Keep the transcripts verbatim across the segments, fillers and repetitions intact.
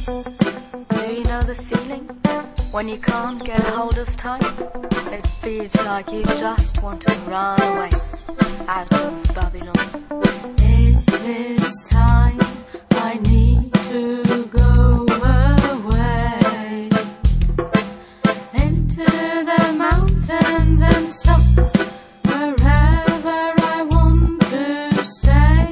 Do you know the feeling when you can't get hold of time? It feels like you just want to run away out of Babylon. It is time, I need to go away into the mountains and stop wherever I want to stay.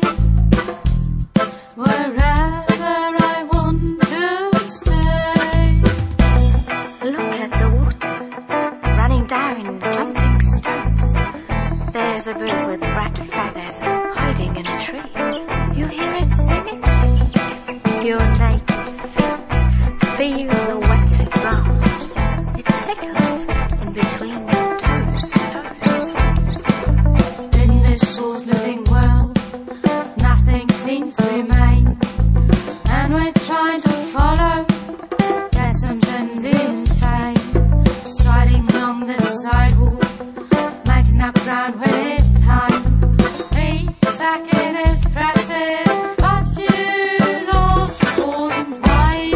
Wherever I want to stay. Look at the water running down in jumping stones. There's a bird with rat feathers hiding in a tree. You hear it singing? Your naked feet feel the wet grass. It tickles in between your toes. In this soul's living world, nothing seems to remain, and we're trying to follow assumptions insane, striding along the sidewalk, making up ground with time. Each second is precious, but you lost all in vain.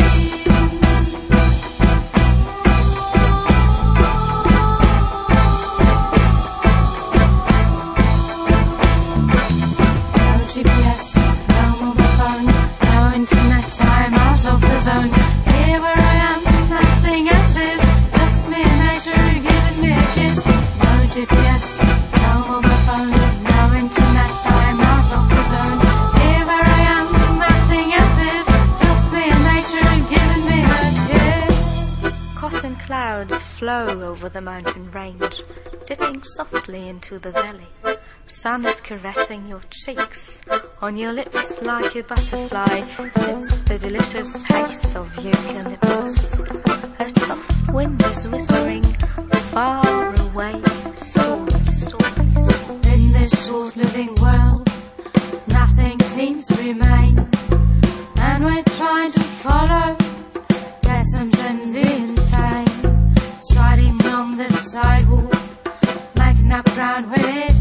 No G P S, no mobile phone, no internet, I'm out of the zone. Here where I am, nothing else is, just me and nature giving me a kiss. No G P S, no mobile phone, no internet, I'm out of the zone. Here where I am, nothing else is, just me and nature giving me a kiss. Cotton clouds flow over the mountain range, dipping softly into the valley. Sun is caressing your cheeks, on your lips like a butterfly sits the delicious taste of eucalyptus. A soft wind is whispering far away stories, stories. In this soul's living world, nothing seems to remain, and we're trying to follow assumptions insane, striding along the sidewalk, making up ground with